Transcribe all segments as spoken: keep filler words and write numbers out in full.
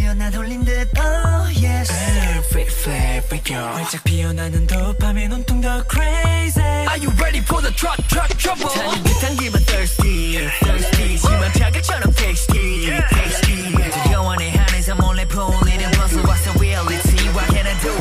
난 홀린 듯 oh yes Freak freak freak yo 활짝 피어나는 도파민 온통 더 crazy Are you ready for the truck truck trouble 타는 듯한 기분 thirsty thirsty 심한 자극처럼 tasty tasty 두려워 내 한에서 몰래 풀리는 puzzle What's the reality what can I do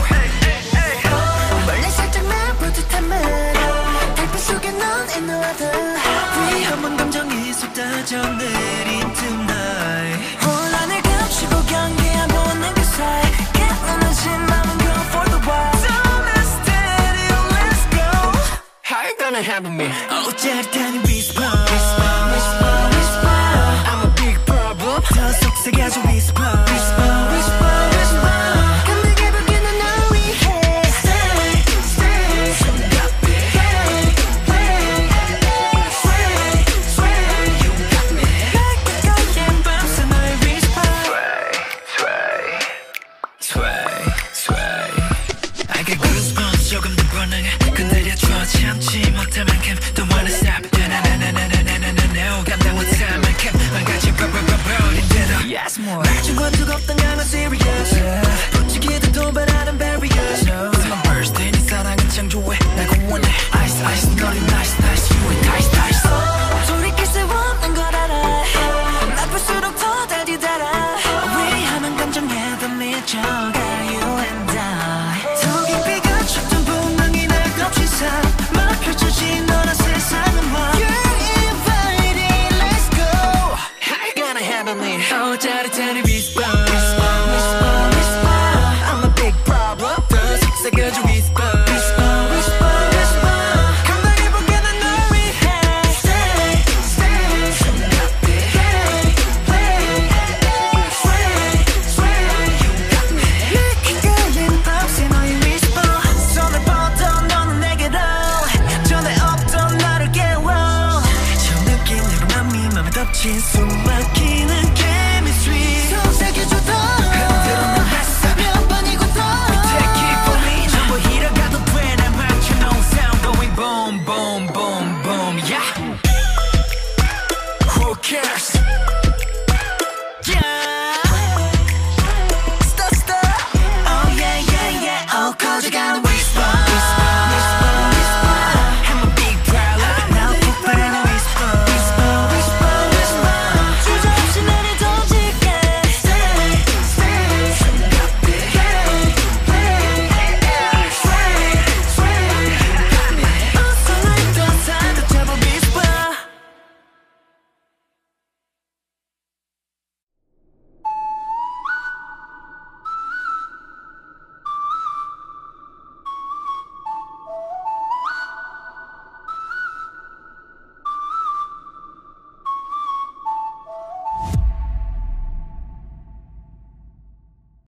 멀리 살짝만 뿌듯한 말 달빛 속에 넌 in the weather 위험한 감정이 쏟아져 내린 tonight 혼란을 감추고 경계한 보는 그 사이 깨어나지 마음은 go for the wild Don't be steady let's go How you gonna handle me 어 짜릿한 whisper whisper whisper whisper I'm a big problem 더 속삭여줘 whisper whisper whisper whisper 감동의 불길은 널 위해 stay stay You got me sway sway sway You got me like a golden 밤새 너의 whisper Sway sway sway I get goosebumps 조금 더 불안해 건드려줘 참지 못할 만큼 Don't wanna stop 나나나나나나나나 감당 못할 만큼 넌 같이 버버버버린 대로 Yes more 말좀 건 두껍던 양은 serious 부추기도 도발하는